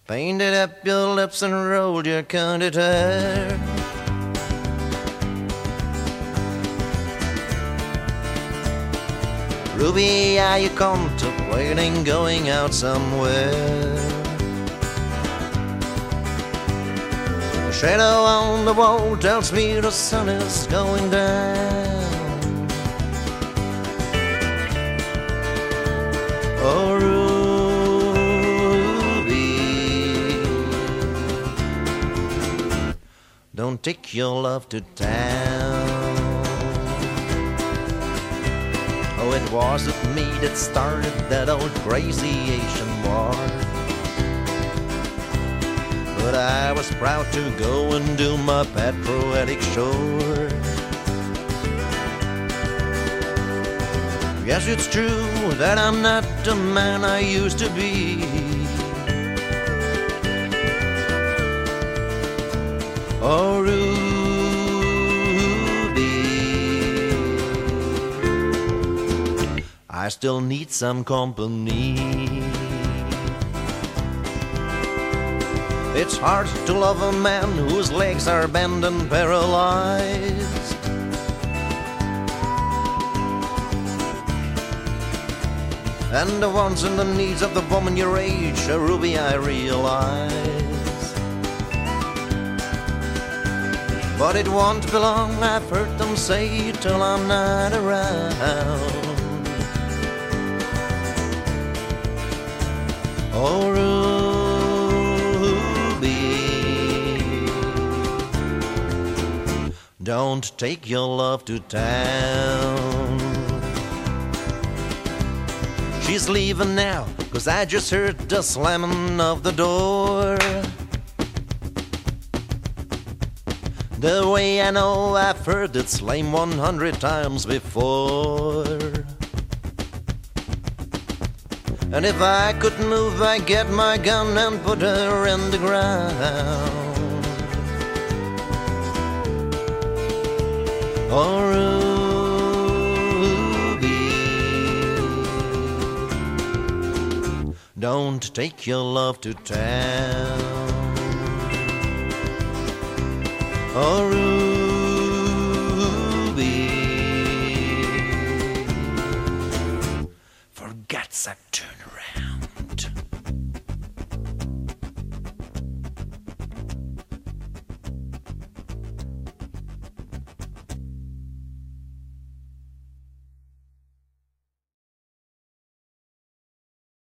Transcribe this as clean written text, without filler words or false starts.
Painted up your lips and rolled your cunded hair. Ruby, are you contemplating going out somewhere? The shadow on the wall tells me the sun is going down. Oh, Ruby, don't take your love to town. Oh, it wasn't me that started that old crazy Asian war, but I was proud to go and do my patriotic chore. Yes, it's true that I'm not the man I used to be. Oh, Ruby, I still need some company. It's hard to love a man whose legs are bent and paralyzed. And the wants and the needs of the woman your age, Ruby, I realize. But it won't be long, I've heard them say, till I'm not around. Oh, Ruby, don't take your love to town. She's leaving now, 'cause I just heard the slamming of the door. The way I know, I've heard it slam 100 times before. And if I could move, I'd get my gun and put her in the ground. Oh, don't take your love to town. Oh,